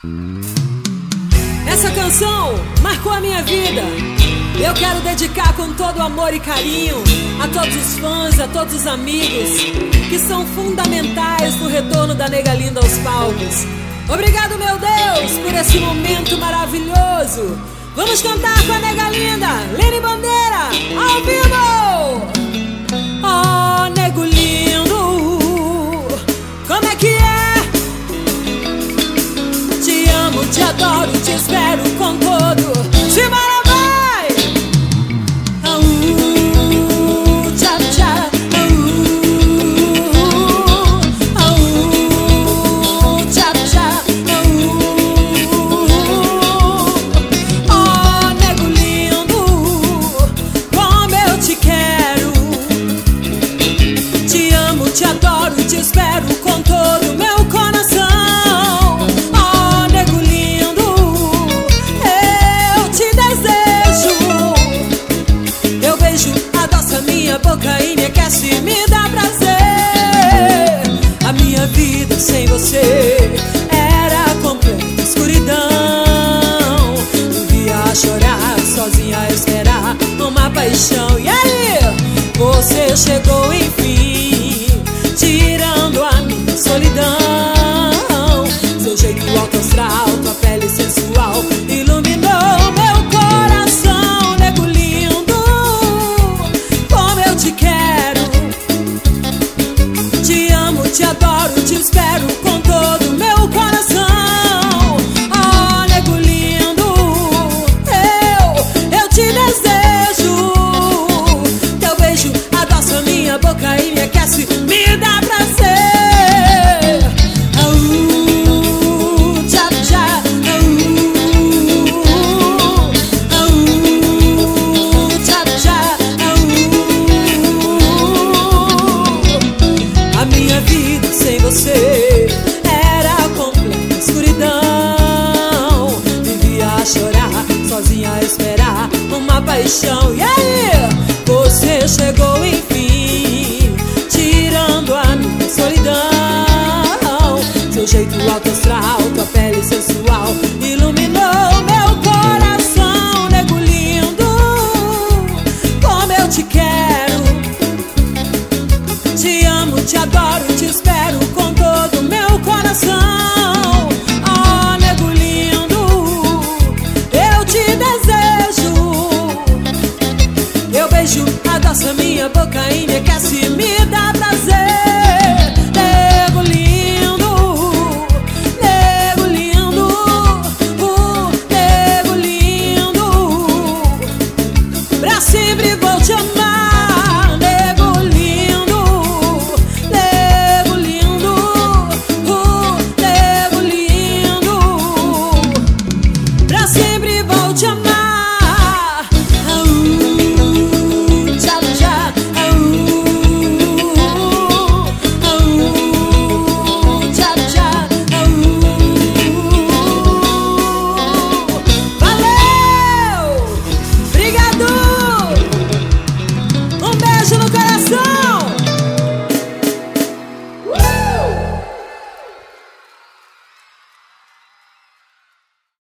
Essa canção marcou a minha vida. Eu quero dedicar com todo amor e carinho a todos os fãs, a todos os amigos que são fundamentais no retorno da Nega Linda aos palcos. Obrigado, meu Deus, por esse momento maravilhoso. Vamos cantar com a Nega Linda, Lene Bandeira, ao vivo! Oh, nego lindo, como é que é? Te amo, te adoro, te espero com todo. Simbora, vai! Tchau, tchau. Tchau, tchau. Oh, nego lindo, como eu te quero. Te amo, te adoro, te espero com todo o meu coração. Boca e me aquece, me dá prazer. A minha vida sem você era completa escuridão. Vivia a chorar, sozinha a esperar uma paixão. E aí, você chegou enfim, tirando a minha solidão. Seu jeito alto astral, tua pele sensual iluminou meu coração. Nego lindo, te quero, te amo, te adoro, te espero com todo o meu coração. Oh, nego lindo, eu te desejo. Teu beijo adoça minha boca e me aquece, me dá prazer. Tchau, tchau. Tchau, tchau. A minha vida sem você era completa escuridão. Vivia a chorar, sozinha a esperar uma paixão. E aí, você chegou enfim,